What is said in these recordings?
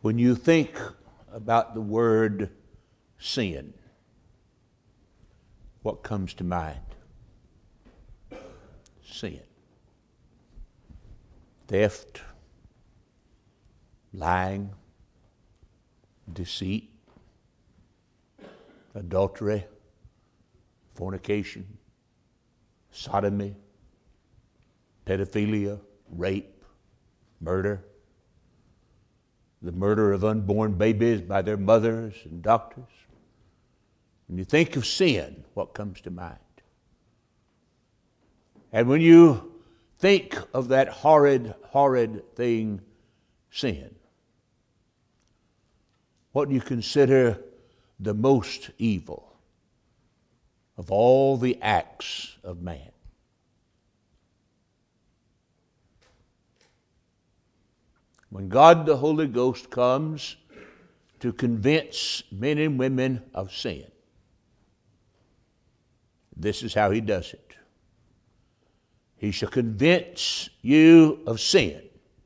When you think about the word sin, what comes to mind? Sin. Theft, lying, deceit, adultery, fornication, sodomy, pedophilia, rape, murder, the murder of unborn babies by their mothers and doctors. When you think of sin, what comes to mind? And when you think of that horrid, horrid thing, sin, what do you consider the most evil of all the acts of man? When God the Holy Ghost comes to convince men and women of sin, this is how He does it. He shall convince you of sin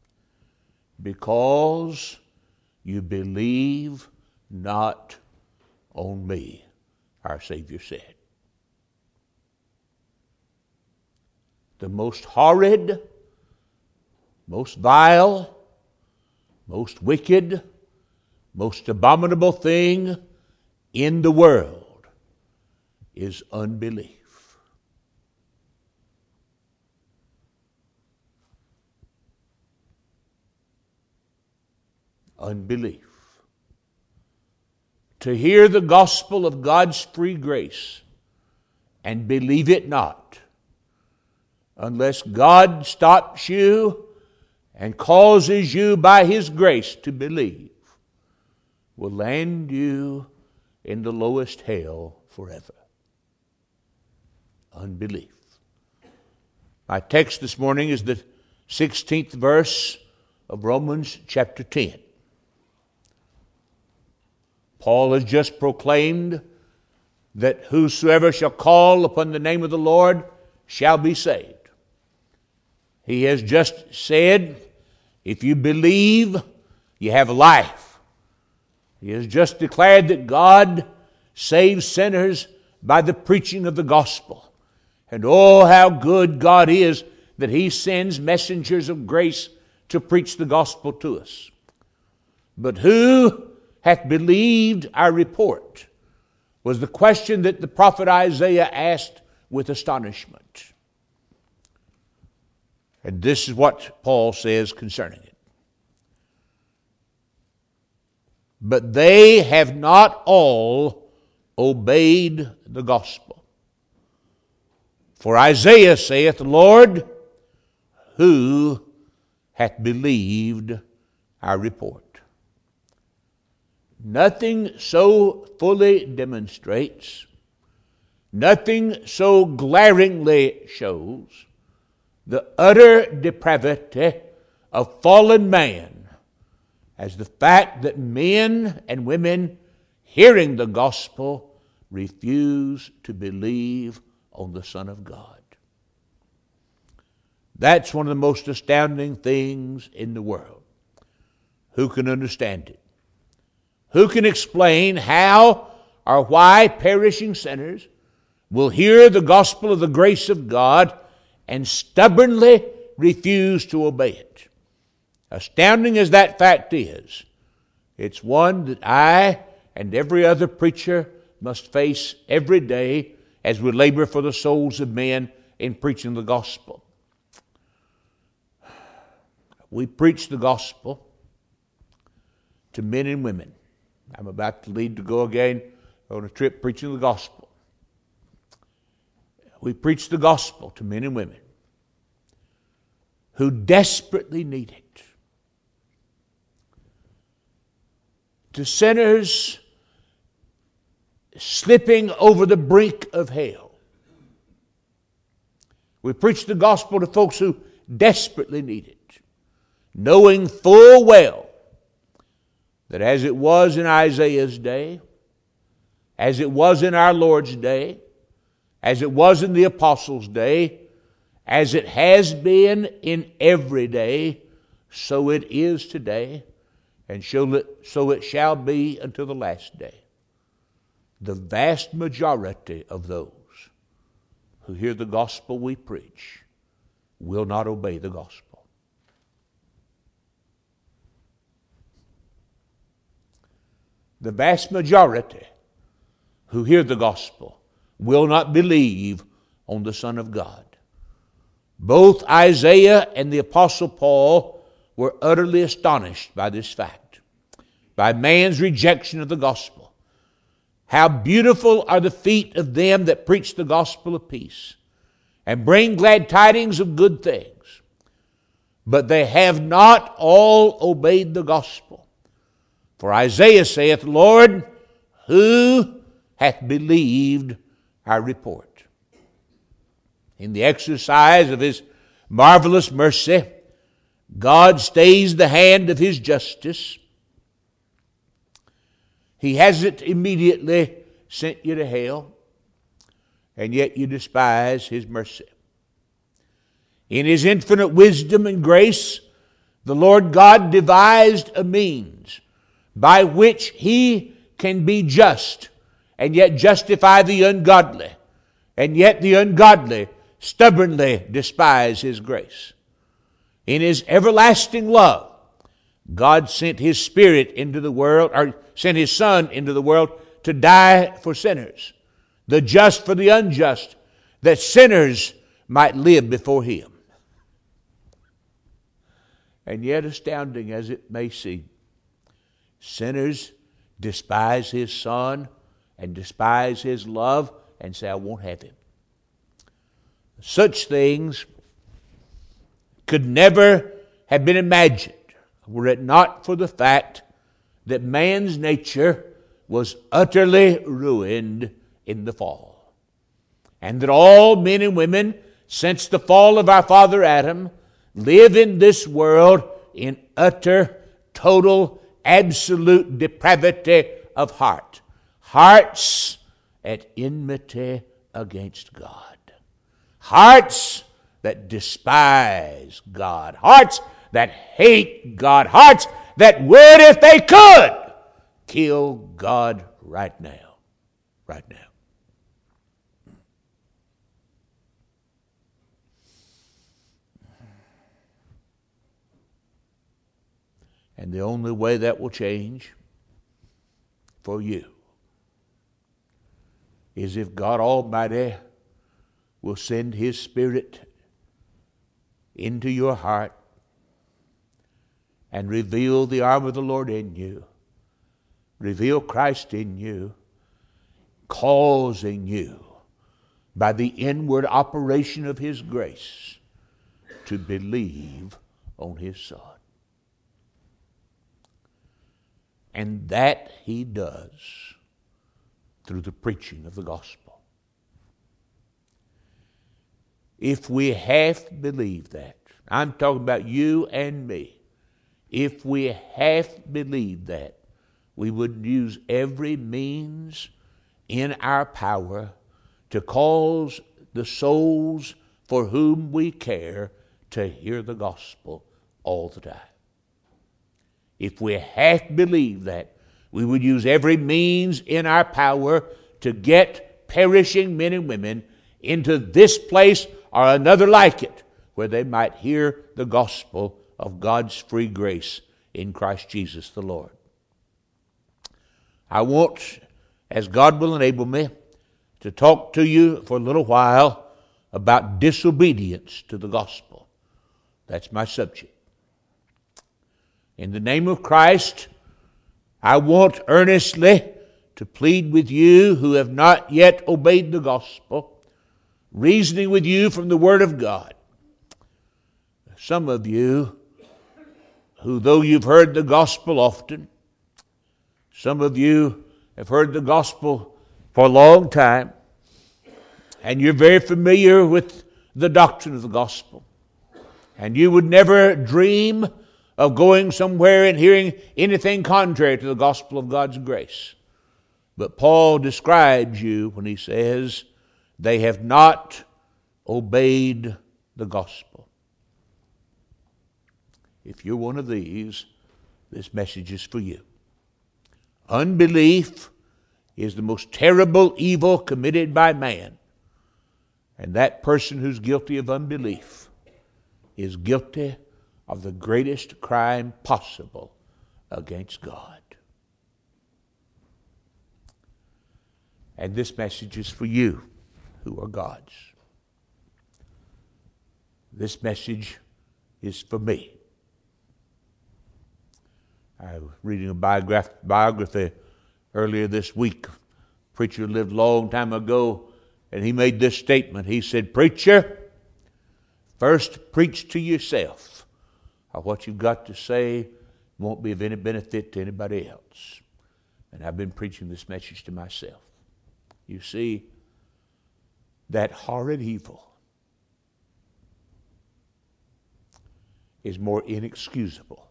because you believe not on me, our Savior said. The most horrid, most vile, most wicked, most abominable thing in the world is unbelief. Unbelief. To hear the gospel of God's free grace and believe it not, unless God stops you and causes you by His grace to believe, will land you in the lowest hell forever. Unbelief. My text this morning is the 16th verse of Romans chapter 10. Paul has just proclaimed that whosoever shall call upon the name of the Lord shall be saved. He has just said, if you believe, you have life. He has just declared that God saves sinners by the preaching of the gospel. And oh, how good God is that He sends messengers of grace to preach the gospel to us. But who hath believed our report was the question that the prophet Isaiah asked with astonishment. And this is what Paul says concerning it. But they have not all obeyed the gospel. For Isaiah saith, Lord, who hath believed our report? Nothing so fully demonstrates, nothing so glaringly shows the utter depravity of fallen man as the fact that men and women hearing the gospel refuse to believe on the Son of God. That's one of the most astounding things in the world. Who can understand it? Who can explain how or why perishing sinners will hear the gospel of the grace of God and stubbornly refuse to obey it? Astounding as that fact is, it's one that I and every other preacher must face every day as we labor for the souls of men in preaching the gospel. We preach the gospel to men and women. I'm about to leave to go again on a trip preaching the gospel. We preach the gospel to men and women who desperately need it. To sinners slipping over the brink of hell. We preach the gospel to folks who desperately need it, knowing full well that as it was in Isaiah's day, as it was in our Lord's day, as it was in the apostles' day, as it has been in every day, so it is today, and so it shall be until the last day. The vast majority of those who hear the gospel we preach will not obey the gospel. The vast majority who hear the gospel will not believe on the Son of God. Both Isaiah and the Apostle Paul were utterly astonished by this fact, by man's rejection of the gospel. How beautiful are the feet of them that preach the gospel of peace and bring glad tidings of good things. But they have not all obeyed the gospel. For Isaiah saith, Lord, who hath believed our report? In the exercise of His marvelous mercy, God stays the hand of His justice. He hasn't immediately sent you to hell, and yet you despise His mercy. In His infinite wisdom and grace, the Lord God devised a means by which He can be just and yet justify the ungodly, and yet the ungodly stubbornly despise His grace. In His everlasting love, God sent His Spirit into the world, or sent His Son into the world to die for sinners, the just for the unjust, that sinners might live before Him. And yet, astounding as it may seem, sinners despise His Son and despise His love and say, I won't have Him. Such things could never have been imagined were it not for the fact that man's nature was utterly ruined in the fall, and that all men and women since the fall of our father Adam live in this world in utter, total, absolute depravity of heart. Hearts at enmity against God. Hearts that despise God. Hearts that hate God. Hearts that would, if they could, kill God right now. Right now. And the only way that will change for you is if God Almighty will send His Spirit into your heart and reveal the arm of the Lord in you, reveal Christ in you, causing you, by the inward operation of His grace, to believe on His Son. And that He does through the preaching of the gospel. If we half believe that, I'm talking about you and me, if we half believe that, we would use every means in our power to cause the souls for whom we care to hear the gospel all the time. If we half believe that, we would use every means in our power to get perishing men and women into this place or another like it, where they might hear the gospel of God's free grace in Christ Jesus the Lord. I want, as God will enable me, to talk to you for a little while about disobedience to the gospel. That's my subject. In the name of Christ, I want earnestly to plead with you who have not yet obeyed the gospel, reasoning with you from the Word of God. Some of you who, though you've heard the gospel often, some of you have heard the gospel for a long time, and you're very familiar with the doctrine of the gospel, and you would never dream of going somewhere and hearing anything contrary to the gospel of God's grace. But Paul describes you when he says, they have not obeyed the gospel. If you're one of these, This message is for you. Unbelief is the most terrible evil committed by man. And that person who's guilty of unbelief is guilty of the greatest crime possible against God. And this message is for you who are God's. This message is for me. I was reading a biography earlier this week. A preacher lived a long time ago, and he made this statement. He said, "Preacher, first preach to yourself. What you've got to say won't be of any benefit to anybody else." And I've been preaching this message to myself. You see, that horrid evil is more inexcusable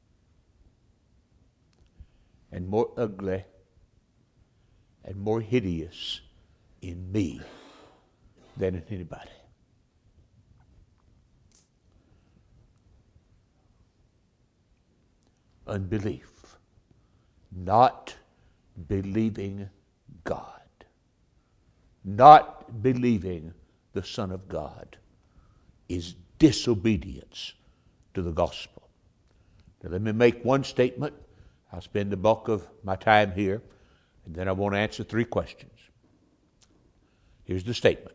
and more ugly and more hideous in me than in anybody. Unbelief, not believing God, not believing the Son of God, is disobedience to the gospel. Now let me make one statement. I'll spend the bulk of my time here, and then I want to answer 3 questions. Here's the statement.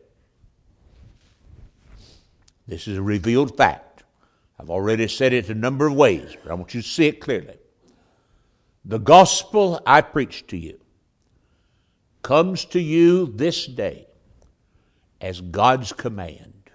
This is a revealed fact. I've already said it a number of ways, but I want you to see it clearly. The gospel I preach to you comes to you this day as God's command.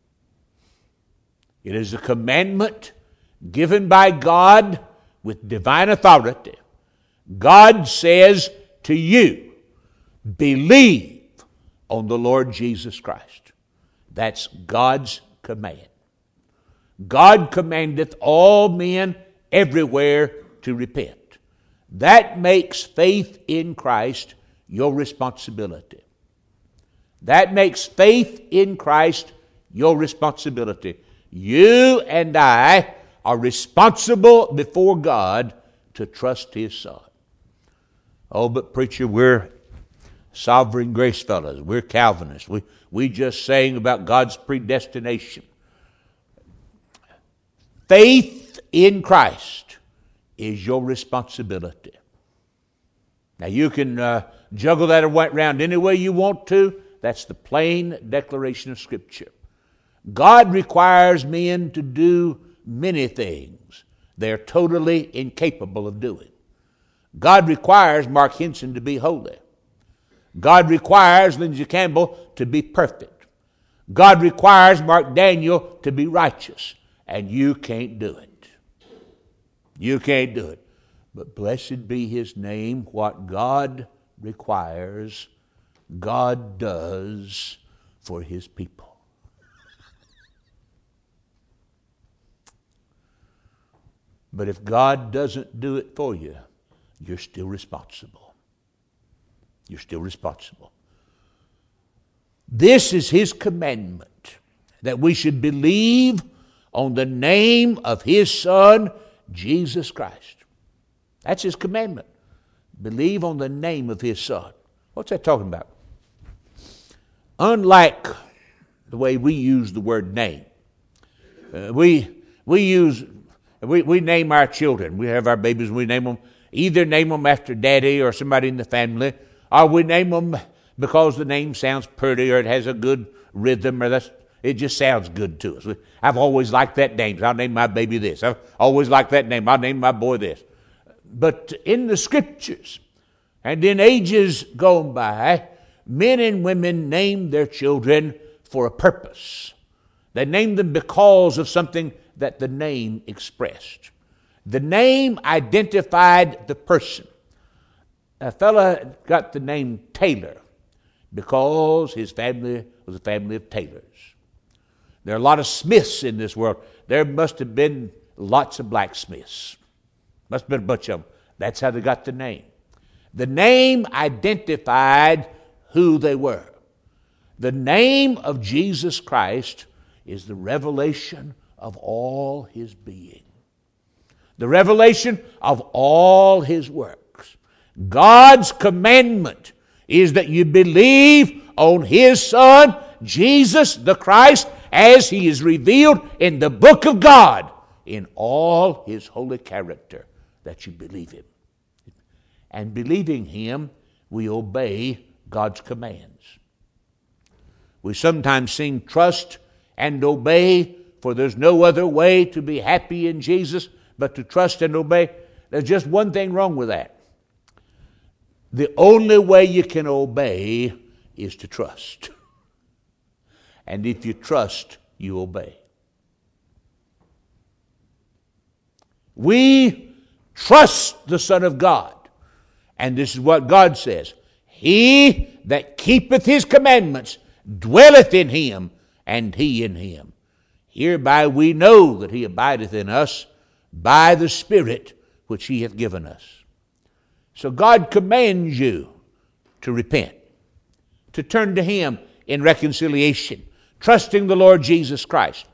It is a commandment given by God with divine authority. God says to you, believe on the Lord Jesus Christ. That's God's command. God commandeth all men everywhere to repent. That makes faith in Christ your responsibility. That makes faith in Christ your responsibility. You and I are responsible before God to trust His Son. Oh, but preacher, we're sovereign grace fellows. We're Calvinists. We just sang about God's predestination. Faith in Christ is your responsibility. Now you can juggle that around any way you want to. That's the plain declaration of Scripture. God requires men to do many things they're totally incapable of doing. God requires Mark Henson to be holy. God requires Lindsay Campbell to be perfect. God requires Mark Daniel to be righteous. And you can't do it. You can't do it. But blessed be His name. What God requires, God does for His people. But if God doesn't do it for you, you're still responsible. You're still responsible. This is His commandment, that we should believe on the name of His Son, Jesus Christ. That's His commandment. Believe on the name of His Son. What's that talking about? Unlike the way we use the word name, we name our children. We have our babies, we name them, either name them after daddy or somebody in the family, or we name them because the name sounds pretty or it has a good rhythm or it just sounds good to us. I've always liked that name, so I'll name my baby this. I've always liked that name, I'll name my boy this. But in the Scriptures and in ages gone by, men and women named their children for a purpose. They named them because of something that the name expressed. The name identified the person. A fella got the name Taylor because his family was a family of tailors. There are a lot of smiths in this world. There must have been lots of blacksmiths. Must have been a bunch of them. That's how they got the name. The name identified who they were. The name of Jesus Christ is the revelation of all His being. the revelation of all His works. God's commandment is that you believe on His Son, Jesus the Christ, as He is revealed in the book of God, in all His holy character, that you believe Him. And believing Him, we obey God's commands. We sometimes sing trust and obey, for there's no other way to be happy in Jesus but to trust and obey. There's just one thing wrong with that. The only way you can obey is to trust. And if you trust, you obey. We trust the Son of God. And this is what God says. He that keepeth His commandments dwelleth in Him, and He in him. Hereby we know that He abideth in us by the Spirit which He hath given us. So God commands you to repent, to turn to Him in reconciliation, trusting the Lord Jesus Christ.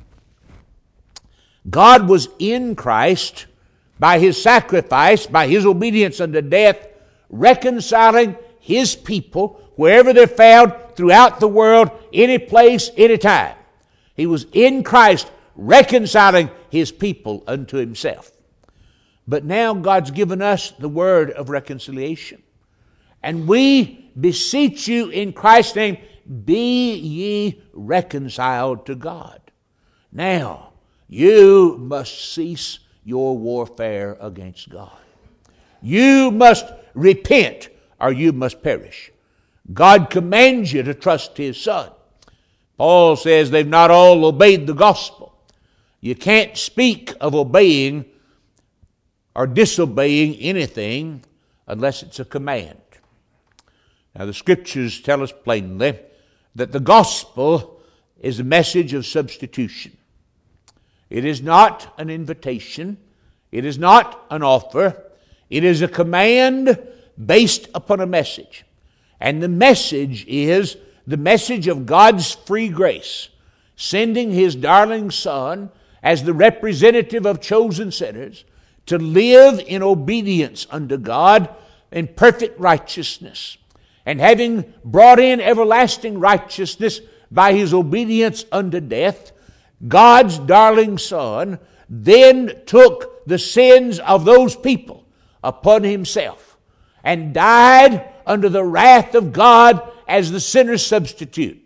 God was in Christ by His sacrifice, by His obedience unto death, reconciling His people wherever they're found throughout the world, any place, any time. He was in Christ reconciling His people unto Himself. But now God's given us the word of reconciliation. And we beseech you in Christ's name, be ye reconciled to God. Now, you must cease your warfare against God. You must repent or you must perish. God commands you to trust His Son. Paul says they've not all obeyed the gospel. You can't speak of obeying or disobeying anything unless it's a command. Now the Scriptures tell us plainly that the gospel is a message of substitution. It is not an invitation. It is not an offer. It is a command based upon a message. And the message is the message of God's free grace, sending His darling Son as the representative of chosen sinners to live in obedience unto God in perfect righteousness. And having brought in everlasting righteousness by His obedience unto death, God's darling Son then took the sins of those people upon Himself and died under the wrath of God as the sinner's substitute.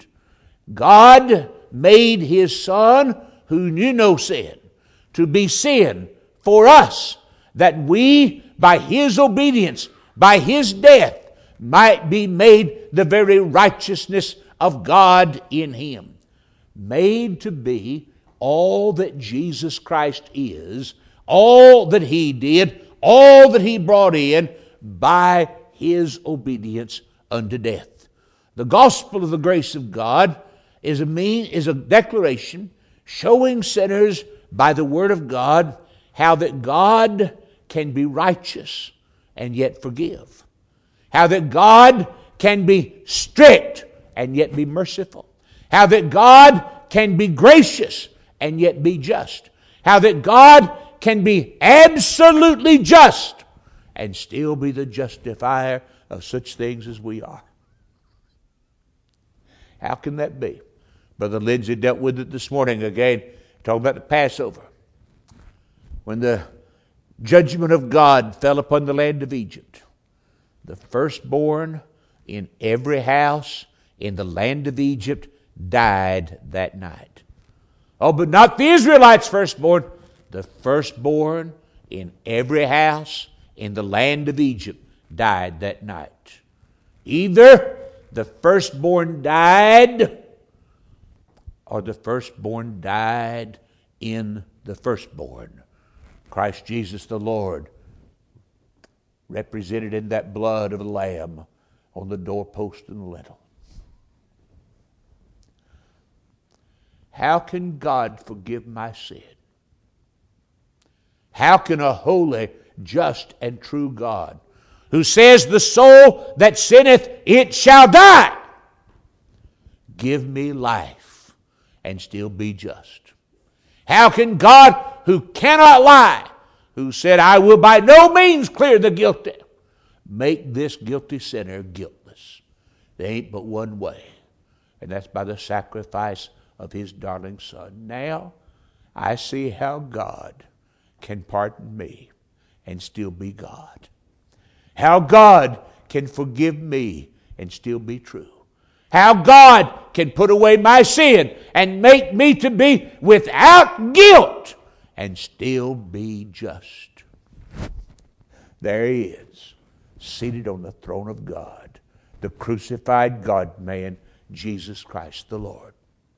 God made His Son, who knew no sin, to be sin for us, that we, by His obedience, by His death, might be made the very righteousness of God in Him. Made to be all that Jesus Christ is, all that He did, all that He brought in by His obedience unto death. The gospel of the grace of God is a declaration showing sinners by the Word of God how that God can be righteous and yet forgive. How that God can be strict and yet be merciful. How that God can be gracious and yet be just. How that God can be absolutely just and still be the justifier of such things as we are. How can that be? Brother Lindsay dealt with it this morning again, talking about the Passover. When the judgment of God fell upon the land of Egypt, the firstborn in every house in the land of Egypt died that night. Oh, but not the Israelites' firstborn. The firstborn in every house in the land of Egypt died that night. Either the firstborn died or the firstborn died in the firstborn. Christ Jesus the Lord, represented in that blood of a lamb on the doorpost and the lintel. How can God forgive my sin? How can a holy, just, and true God, who says the soul that sinneth, it shall die, give me life and still be just? How can God, who cannot lie, who said, I will by no means clear the guilty, make this guilty sinner guiltless. There ain't but one way, and that's by the sacrifice of his darling Son. Now I see how God can pardon me and still be God. How God can forgive me and still be true. How God can put away my sin and make me to be without guilt and still be just. There he is, seated on the throne of God, the crucified God-man, Jesus Christ the Lord.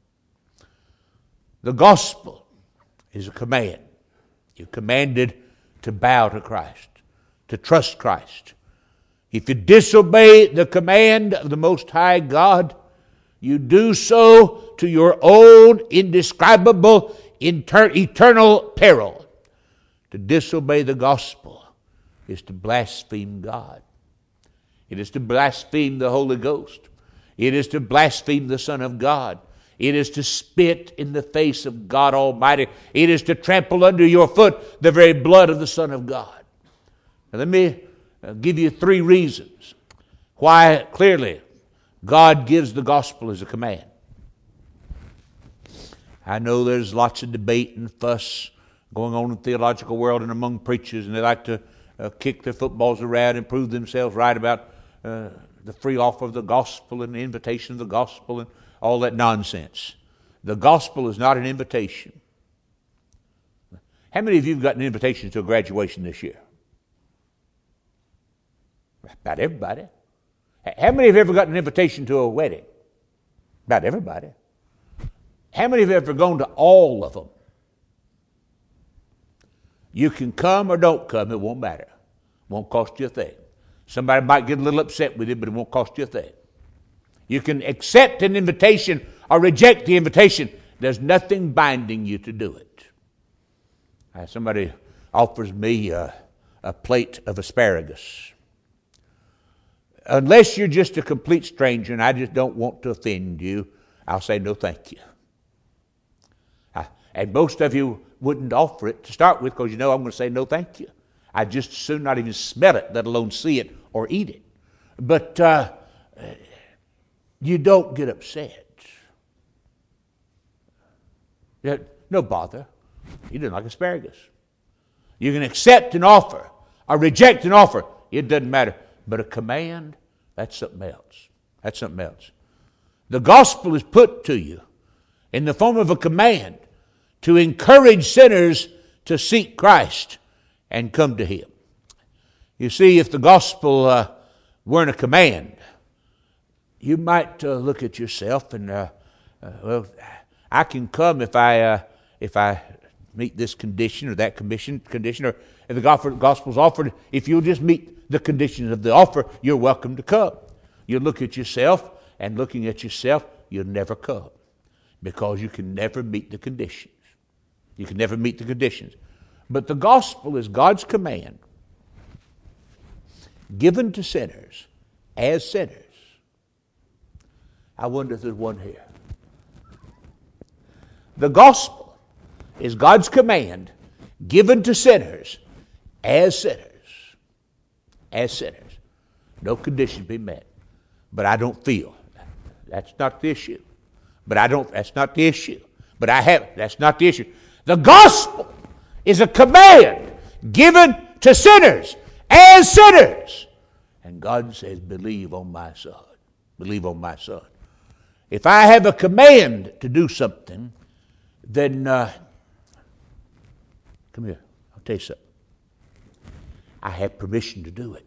The gospel is a command. You're commanded to bow to Christ, to trust Christ. If you disobey the command of the Most High God, you do so to your own indescribable eternal peril. To disobey the gospel is to blaspheme God. It is to blaspheme the Holy Ghost. It is to blaspheme the Son of God. It is to spit in the face of God Almighty. It is to trample under your foot the very blood of the Son of God. Now let me give you 3 reasons why clearly God gives the gospel as a command. I know there's lots of debate and fuss going on in the theological world and among preachers, and they like to kick their footballs around and prove themselves right about the free offer of the gospel and the invitation of the gospel and all that nonsense. The gospel is not an invitation. How many of you have gotten an invitation to a graduation this year? About everybody. How many have ever gotten an invitation to a wedding? About everybody. How many have ever gone to all of them? You can come or don't come, it won't matter. It won't cost you a thing. Somebody might get a little upset with you, but it won't cost you a thing. You can accept an invitation or reject the invitation. There's nothing binding you to do it. Somebody offers me a plate of asparagus. Unless you're just a complete stranger and I just don't want to offend you, I'll say no thank you. And most of you wouldn't offer it to start with because you know I'm going to say no thank you. I'd just as soon not even smell it, let alone see it or eat it. But you don't get upset. No bother. You didn't like asparagus. You can accept an offer or reject an offer. It doesn't matter. But a command, that's something else. That's something else. The gospel is put to you in the form of a command to encourage sinners to seek Christ and come to Him. You see, if the gospel weren't a command, you might look at yourself and, well, I can come if I meet this condition or that condition, or if the gospel's offered, if you'll just meet the conditions of the offer, you're welcome to come. You look at yourself, and looking at yourself, you'll never come because you can never meet the conditions. You can never meet the conditions. But the gospel is God's command given to sinners as sinners. I wonder if there's one here. The gospel is God's command given to sinners as sinners. As sinners. No condition be met. But I don't feel. That's not the issue. That's not the issue. But I have. That's not the issue. The gospel is a command given to sinners as sinners. And God says, believe on my Son. Believe on my Son. If I have a command to do something, then, come here, I'll tell you something. I have permission to do it.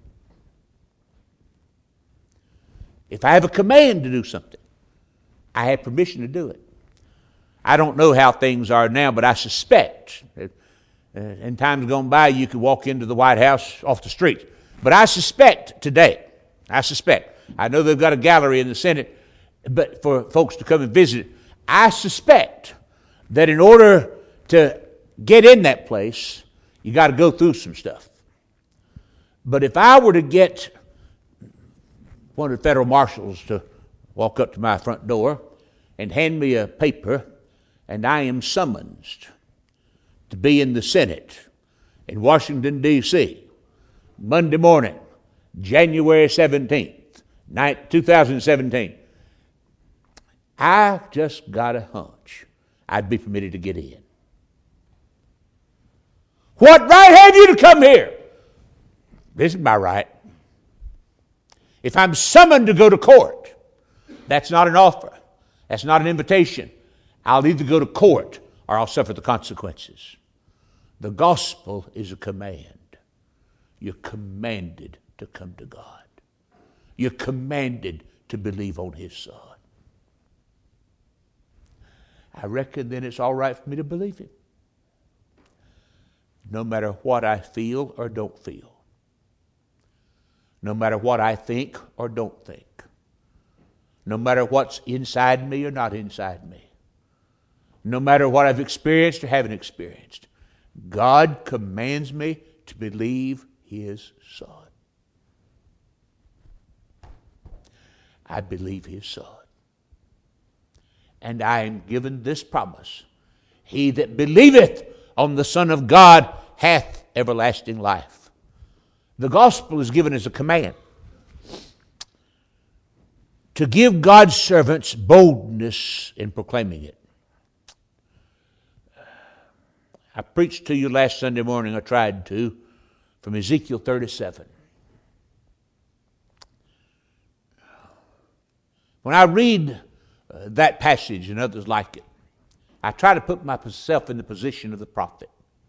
If I have a command to do something, I have permission to do it. I don't know how things are now, but I suspect that in times gone by you could walk into the White House off the street. But I suspect today, I know they've got a gallery in the Senate, but for folks to come and visit it, I suspect that in order to get in that place, you got to go through some stuff. But if I were to get one of the federal marshals to walk up to my front door and hand me a paper, and I am summoned to be in the Senate, in Washington, D.C., Monday morning, January 17th, 2017, I just got a hunch I'd be permitted to get in. What right have you to come here? This is my right. If I'm summoned to go to court, that's not an offer. That's not an invitation. I'll either go to court or I'll suffer the consequences. The gospel is a command. You're commanded to come to God. You're commanded to believe on His Son. I reckon then it's all right for me to believe Him. No matter what I feel or don't feel. No matter what I think or don't think. No matter what's inside me or not inside me. No matter what I've experienced or haven't experienced. God commands me to believe His Son. I believe His Son. And I am given this promise. He that believeth on the Son of God hath everlasting life. The gospel is given as a command to give God's servants boldness in proclaiming it. I preached to you last Sunday morning, I tried to, from Ezekiel 37. When I read that passage and others like it, I try to put myself in the position of the prophet.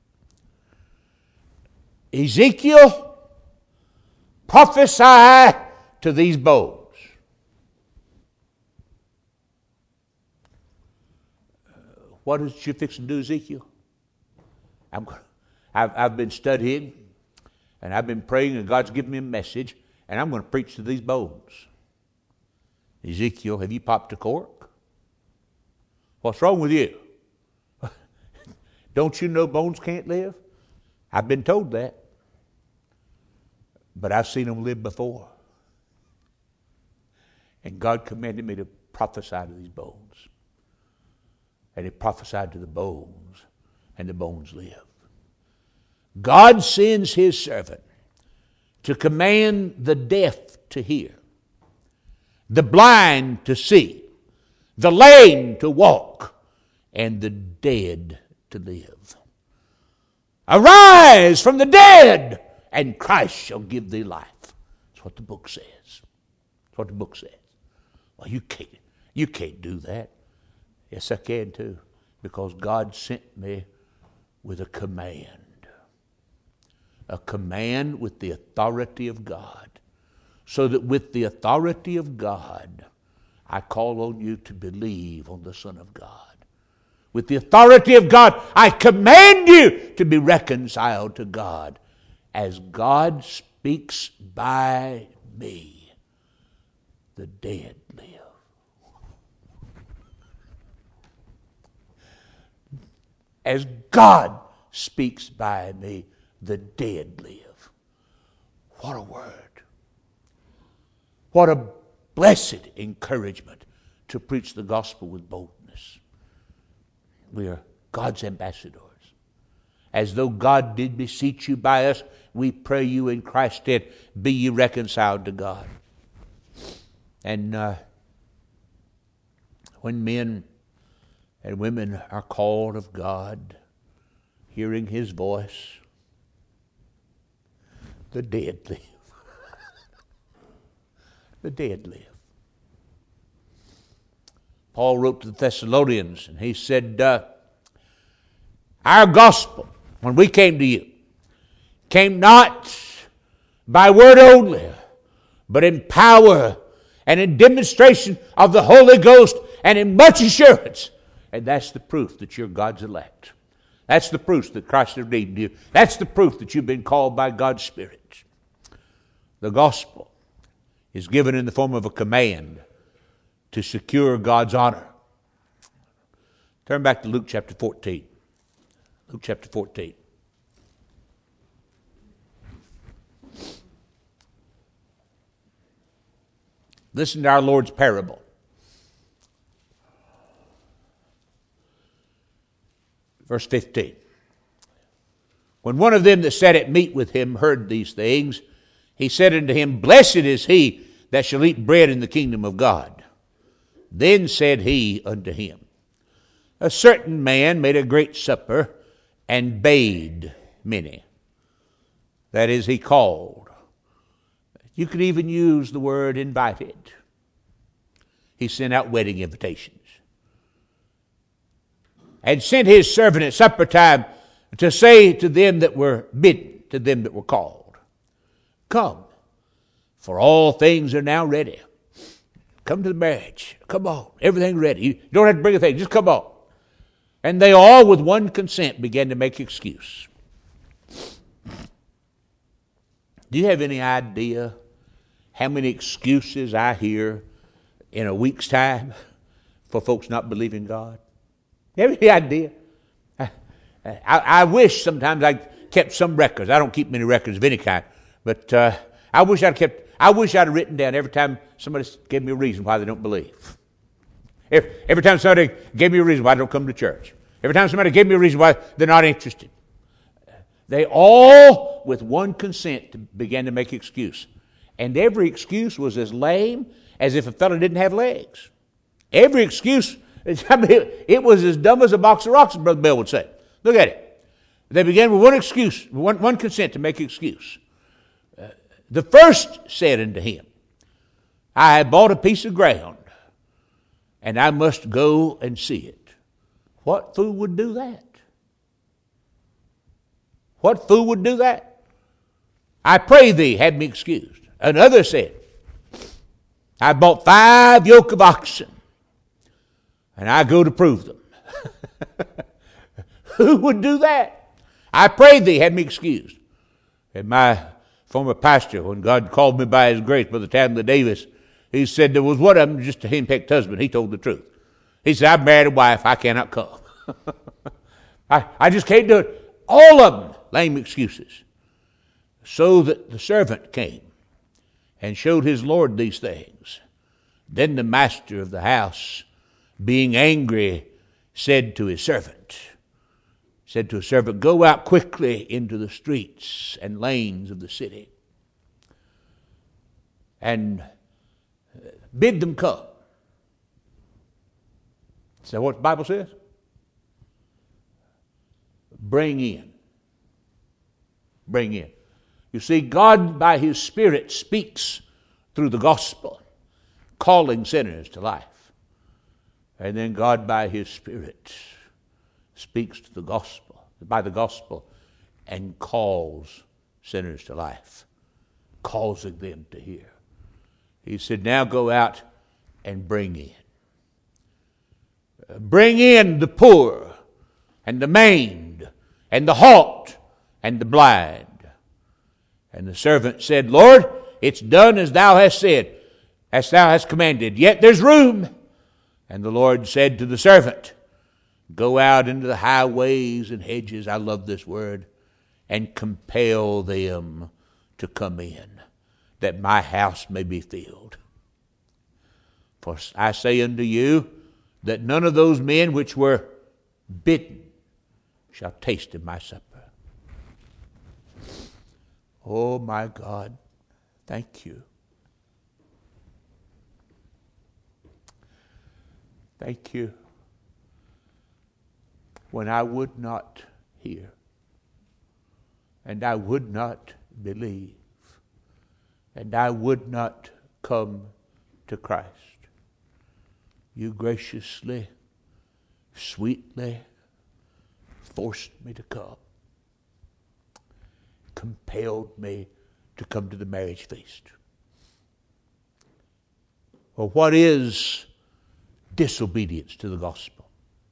Ezekiel, prophesy to these bones. What is you fixing to do, Ezekiel? I've been studying, and I've been praying, and God's given me a message, and I'm going to preach to these bones. Ezekiel, have you popped a cork? What's wrong with you? Don't you know bones can't live? I've been told that. But I've seen them live before. And God commanded me to prophesy to these bones. And He prophesied to the bones, and the bones live. God sends His servant to command the deaf to hear, the blind to see, the lame to walk, and the dead to live. Arise from the dead, and Christ shall give thee life. That's what the book says. That's what the book says. Well, you can't do that. Yes, I can too, because God sent me with a command. A command with the authority of God. So that with the authority of God, I call on you to believe on the Son of God. With the authority of God, I command you to be reconciled to God. As God speaks by me, the dead live. As God speaks by me, the dead live. What a word. What a blessed encouragement to preach the gospel with boldness. We are God's ambassadors. As though God did beseech you by us, we pray you in Christ's stead, be ye reconciled to God. And when men and women are called of God, hearing His voice, the dead live. The dead live. Paul wrote to the Thessalonians, and he said, our gospel, when we came to you, came not by word only, but in power and in demonstration of the Holy Ghost and in much assurance. And that's the proof that you're God's elect. That's the proof that Christ has redeemed you. That's the proof that you've been called by God's Spirit. The gospel is given in the form of a command to secure God's honor. Turn back to Luke chapter 14. Luke chapter 14. Listen to our Lord's parable. Verse 15. When one of them that sat at meat with him heard these things, he said unto him, Blessed is he that shall eat bread in the kingdom of God. Then said he unto him, A certain man made a great supper, and bade many. That is, he called. You could even use the word invited. He sent out wedding invitations. And sent his servant at supper time to say to them that were bidden, to them that were called, Come, for all things are now ready. Come to the marriage. Come on, everything's ready. You don't have to bring a thing, just come on. And they all with one consent began to make excuse. Do you have any idea how many excuses I hear in a week's time for folks not believing God? You have any idea? I wish sometimes I kept some records. I don't keep many records of any kind, but I wish I'd have written down every time somebody gave me a reason why they don't believe. Every time somebody gave me a reason why I don't come to church. Every time somebody gave me a reason why they're not interested. They all, with one consent, began to make excuse. And every excuse was as lame as if a fellow didn't have legs. Every excuse, it was as dumb as a box of rocks, Brother Bell would say. Look at it. They began with one excuse, one consent to make excuse. The first said unto him, I have bought a piece of ground, and I must go and see it. What fool would do that? What fool would do that? I pray thee, have me excused. Another said, I bought 5 yoke of oxen, and I go to prove them. Who would do that? I pray thee, have me excused. And my former pastor, when God called me by his grace, Brother Tamla Davis, he said there was one of them, just a henpecked husband. He told the truth. He said, I've married a wife, I cannot come. I just can't do it. All of them, lame excuses. So that the servant came and showed his Lord these things. Then the master of the house, being angry, said to his servant, Go out quickly into the streets and lanes of the city, and bid them come. Is that what the Bible says? Bring in. Bring in. You see, God by his Spirit speaks through the gospel, calling sinners to life. And then God by his Spirit speaks to the gospel, by the gospel, and calls sinners to life, causing them to hear. He said, now go out and bring in. Bring in the poor and the maimed and the halt and the blind. And the servant said, Lord, it's done as thou hast said, as thou hast commanded, yet there's room. And the Lord said to the servant, Go out into the highways and hedges, I love this word, and compel them to come in, that my house may be filled. For I say unto you, that none of those men which were bidden shall taste of my supper. Oh my God, thank you. Thank you. When I would not hear, and I would not believe, and I would not come to Christ, you graciously, sweetly forced me to come, compelled me to come to the marriage feast. Well, what is disobedience to the gospel?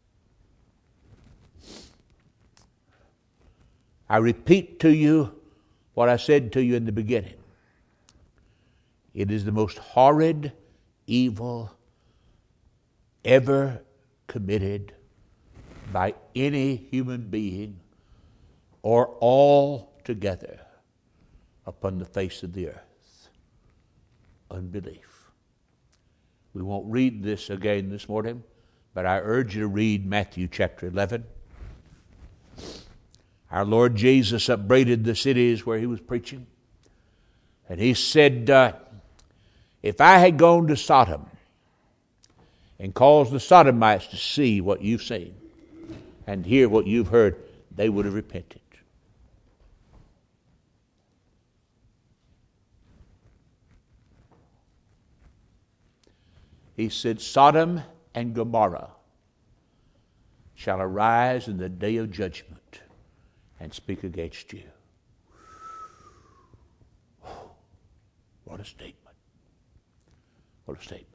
I repeat to you what I said to you in the beginning. It is the most horrid evil ever committed by any human being or all together upon the face of the earth. Unbelief. We won't read this again this morning, but I urge you to read Matthew chapter 11. Our Lord Jesus upbraided the cities where he was preaching. And he said, if I had gone to Sodom and caused the Sodomites to see what you've seen and hear what you've heard, they would have repented. He said, Sodom and Gomorrah shall arise in the day of judgment and speak against you. What a statement. What a statement.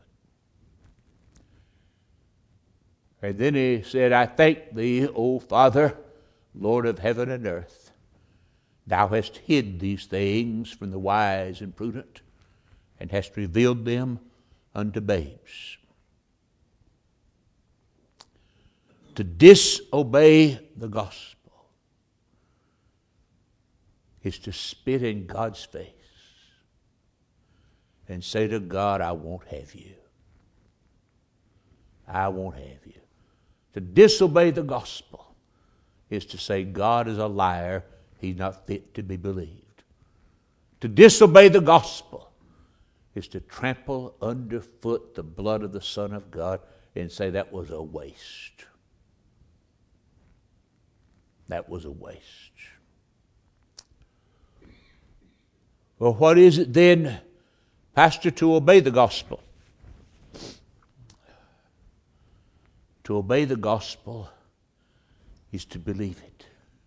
And then he said, I thank thee, O Father, Lord of heaven and earth. Thou hast hid these things from the wise and prudent, and hast revealed them unto babes. To disobey the gospel is to spit in God's face and say to God, I won't have you. I won't have you. To disobey the gospel is to say God is a liar. He's not fit to be believed. To disobey the gospel is to trample underfoot the blood of the Son of God and say that was a waste. That was a waste. Well, what is it then, Pastor, to obey the gospel? To obey the gospel is to believe it.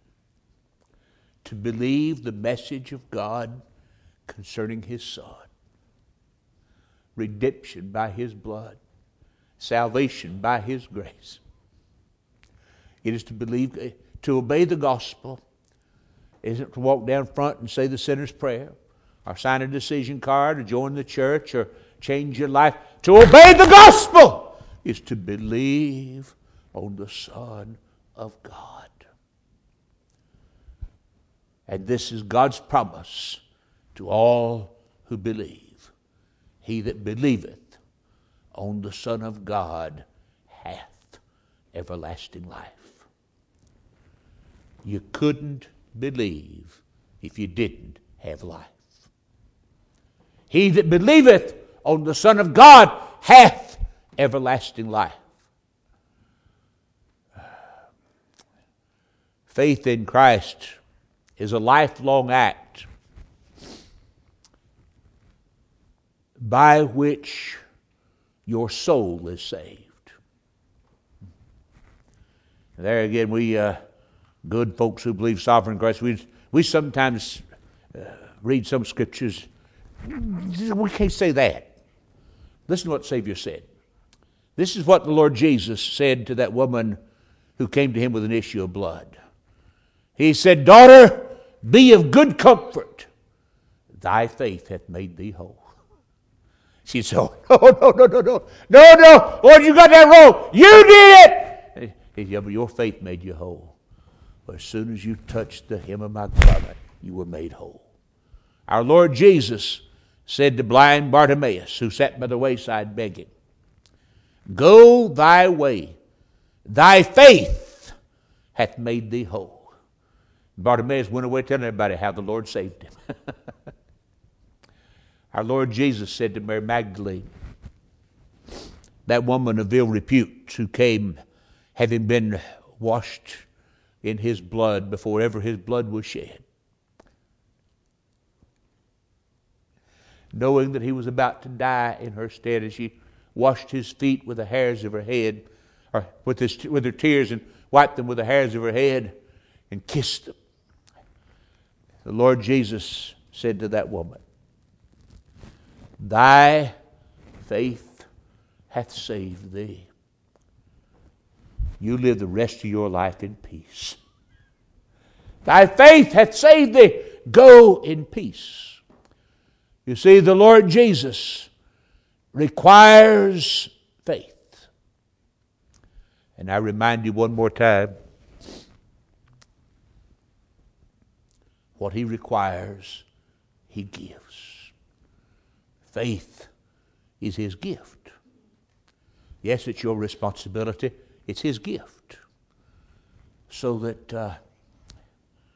To believe the message of God concerning His Son. Redemption by His blood. Salvation by His grace. It is to believe, to obey the gospel isn't to walk down front and say the sinner's prayer, or sign a decision card, or join the church, or change your life. To obey the gospel is to believe on the Son of God. And this is God's promise to all who believe. He that believeth on the Son of God hath everlasting life. You couldn't believe if you didn't have life. He that believeth on the Son of God hath everlasting life. Faith in Christ is a lifelong act by which your soul is saved. There again, we good folks who believe sovereign grace, we sometimes read some scriptures. We can't say that. Listen to what the Savior said. This is what the Lord Jesus said to that woman who came to Him with an issue of blood. He said, Daughter, be of good comfort. Thy faith hath made thee whole. She said, No, Lord, you got that wrong. You did it. He said, yeah, but your faith made you whole. But as soon as you touched the hem of my garment, you were made whole. Our Lord Jesus said to blind Bartimaeus, who sat by the wayside begging, Go thy way, thy faith hath made thee whole. Bartimaeus went away telling everybody how the Lord saved him. Our Lord Jesus said to Mary Magdalene, that woman of ill repute who came having been washed in His blood before ever His blood was shed, knowing that He was about to die in her stead, as she washed His feet with the hairs of her head, or with her tears, and wiped them with the hairs of her head and kissed them. The Lord Jesus said to that woman, Thy faith hath saved thee. You live the rest of your life in peace. Thy faith hath saved thee. Go in peace. You see, the Lord Jesus requires faith. And I remind you one more time, what He requires, He gives. Faith is His gift. Yes, it's your responsibility. It's His gift. So that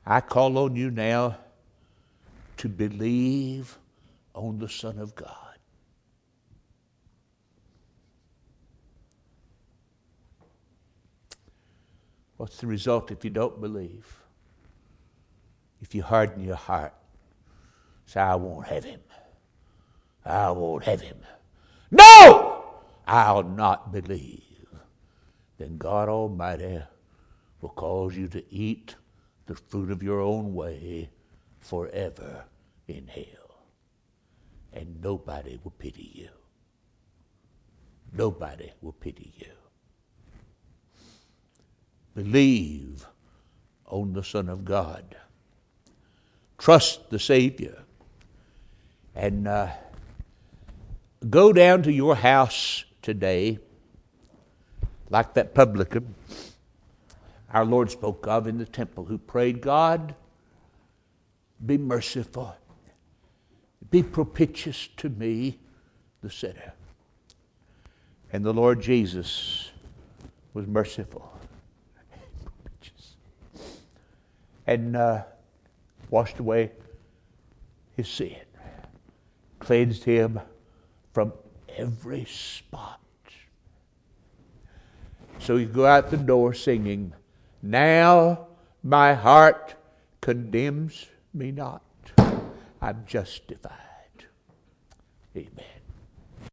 I call on you now to believe on the Son of God. What's the result if you don't believe? If you harden your heart, say, I won't have him. I won't have him. No! I'll not believe. Then God Almighty will cause you to eat the fruit of your own way forever in hell. And nobody will pity you. Nobody will pity you. Believe on the Son of God. Trust the Savior. And go down to your house today, like that publican our Lord spoke of in the temple, who prayed, God, be merciful. Be propitious to me, the sinner. And the Lord Jesus was merciful. And washed away his sin. Cleansed him from every spot. So you go out the door singing, now my heart condemns me not. I'm justified. Amen.